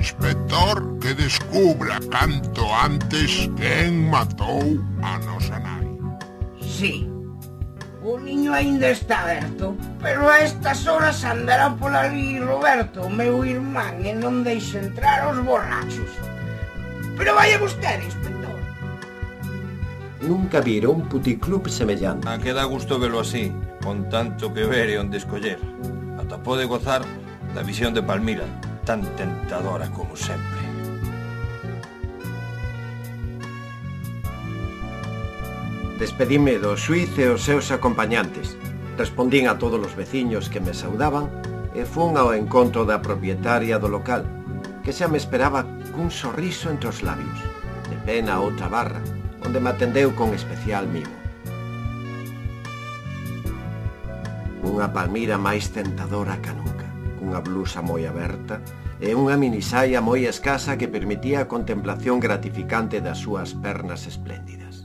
inspector que descubra canto antes quen matou a nosa nai. Sí, o niño aínda está aberto, pero a estas horas andará pola ali Roberto, o meu irmán, e non deixa entrar os borrachos. Pero vaya vostede, inspector. Nunca vira un puticlub semellante. A que dá gusto velo así, con tanto que ver e onde escoller. Ata pode gozar da visión de Palmira, tan tentadora como sempre. Despedime do xuiz e os seus acompañantes. Respondín a todos os veciños que me saudaban e fun ao encontro da propietaria do local, que xa me esperaba cun sorriso entre os labios, de pé na outra barra, onde me atendeu con especial mimo. Unha Palmira máis tentadora ca nunca, cunha blusa moi aberta e unha minisaia moi escasa que permitía a contemplación gratificante das súas pernas espléndidas.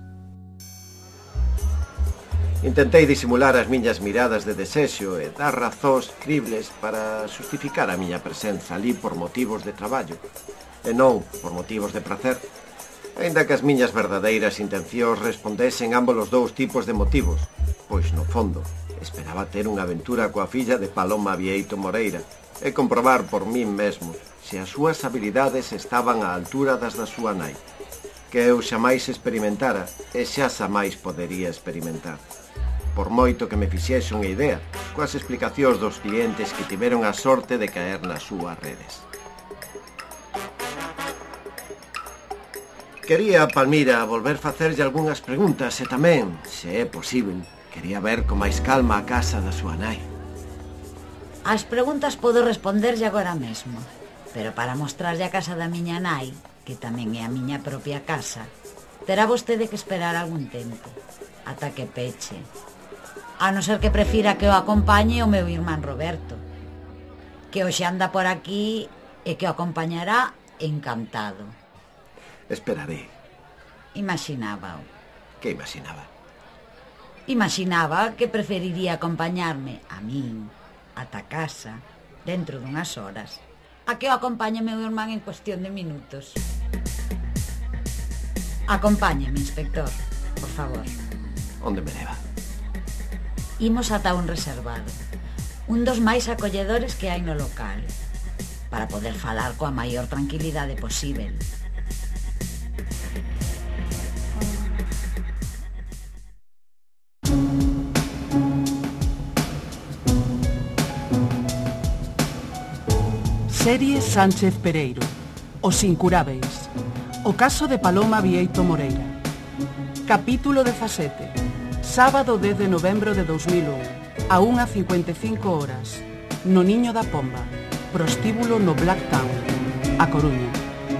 Intentei disimular as miñas miradas de desexo e dar razóns cribles para justificar a miña presenza ali por motivos de traballo e non por motivos de prazer, aínda que as miñas verdadeiras intencións respondesen ambos os dous tipos de motivos, pois no fondo esperaba ter unha aventura coa filla de Paloma Bieito Moreira e comprobar por min mesmo se as súas habilidades estaban á altura das da súa nai, que eu xamais experimentara e xa xamais podería experimentar. Por moito que me fixese unha idea, coas explicacións dos clientes que tiveron a sorte de caer nas súas redes. Quería, Palmira, volver facerlle algunhas preguntas e tamén, se é posible, quería ver con máis calma a casa da súa nai. As preguntas podo responderlle agora mesmo, pero para mostrarlle a casa da miña nai, que tamén é a miña propia casa, terá vostede que esperar algún tempo, ata que peche. A non ser que prefira que o acompañe o meu irmán Roberto, que hoxe anda por aquí e que o acompañará encantado. Esperaré. Imaxinábao. Que imaginaba? Imaginaba que preferiría acompañarme a min ata casa dentro dunhas horas a que o acompañe meu irmán en cuestión de minutos. Acompáñeme, inspector, por favor. Onde me leva? Imos ata un reservado, un dos máis acolledores que hai no local, para poder falar coa maior tranquilidade posível. Serie Sánchez Pereiro, Os Incurábeis, o caso de Paloma Bieito Moreira. Capítulo 17, sábado 10 de novembro de 2001, a 1:55 horas, no Niño da Pomba, prostíbulo no Black Town, A Coruña.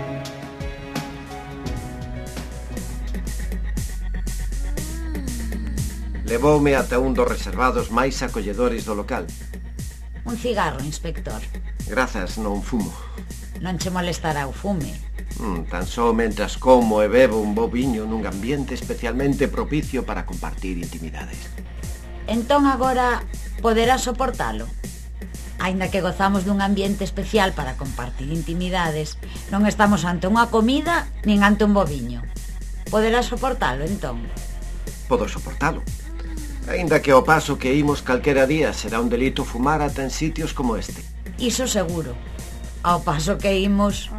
Levoume ata un dos reservados máis acolledores do local. Un cigarro, inspector. Grazas, non fumo. Non che molestará o fume. Tan só mentras como e bebo un bo viño nun ambiente especialmente propicio para compartir intimidades. Entón agora poderá soportalo. Aínda que gozamos dun ambiente especial para compartir intimidades, non estamos ante unha comida nin ante un bo viño. Poderá soportalo, entón? Podo soportalo. Aínda que ao paso que imos calquera día será un delito fumar ata en sitios como este. Iso seguro. Ao paso que imos...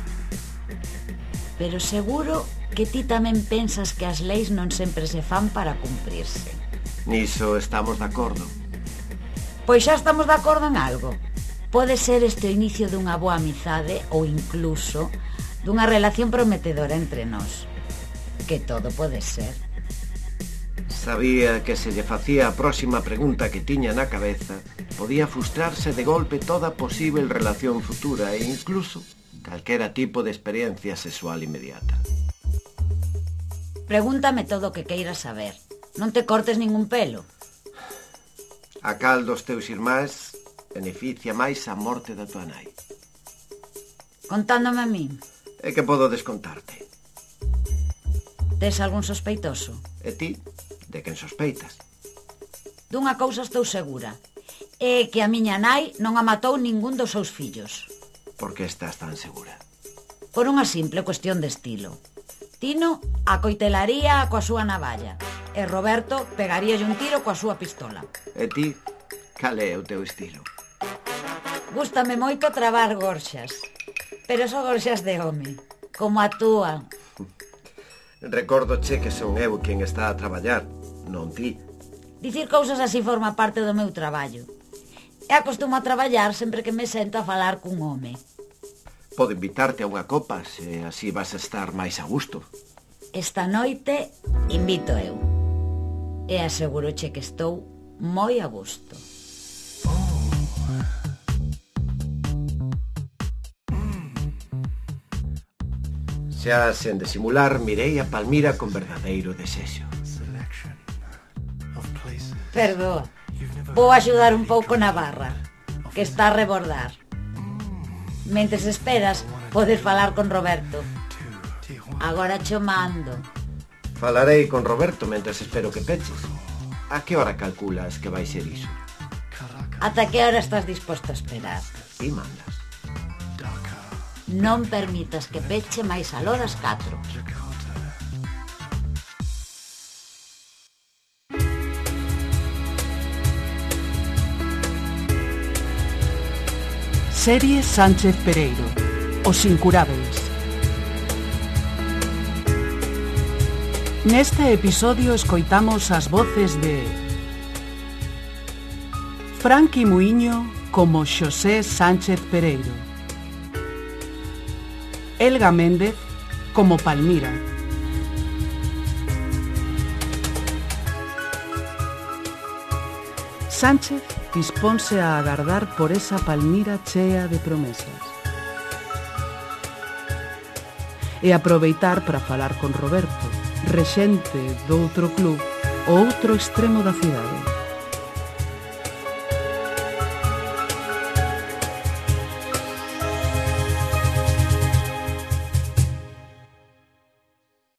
Pero seguro que ti tamén pensas que as leis non sempre se fan para cumprirse. Niso estamos de acordo. Pois xa estamos de acordo en algo. Pode ser este o inicio dunha boa amizade ou incluso dunha relación prometedora entre nós. Que todo pode ser. Sabía que se lle facía a próxima pregunta que tiña na cabeza, podía frustrarse de golpe toda posible relación futura e incluso calquera tipo de experiencia sexual inmediata. Pregúntame todo o que queiras saber. Non te cortes ningún pelo. A cal dos teus irmáns beneficia máis a morte da tua nai? Contándome a min. É que podo descontarte. Tes algún sospeitoso? E ti? De quen sospeitas? Dunha cousa estou segura. É que a miña nai non a matou ningún dos seus fillos. Por que estás tan segura? Por unha simple cuestión de estilo. Tino acoitelaría coa súa navalla e Roberto pegaríalle un tiro coa súa pistola. E ti, cal é o teu estilo? Gústame moito trabar gorxas, pero son gorxas de home, como a túa. Recórdoche que son eu quen está a traballar, non ti. Dicir cousas así forma parte do meu traballo. E acostumo a traballar sempre que me sento a falar cun home. Podo invitarte a unha copa, se así vas a estar máis a gusto. Esta noite invito eu. E aseguroche que estou moi a gusto. Xa sen disimular, mirei a Palmira con verdadeiro desexo. Perdoa, vou axudar un pouco na barra, que está a rebordar. Mentres esperas, podes falar con Roberto. Agora cho mando. Falarei con Roberto mentres espero que peches. A que hora calculas que vai ser iso? Ata que hora estás disposto a esperar? Ti mandas. Non permitas que peche máis aló das 4. Serie Sánchez Pereiro, Os Incurábeis. Neste episodio escoitamos as voces de Franqui Muiño como Xosé Sánchez Pereiro, Elga Méndez como Palmira, Sánchez disponse a agardar por esa Palmira chea de promesas e aproveitar para falar con Roberto, rexente doutro club ao outro extremo da cidade.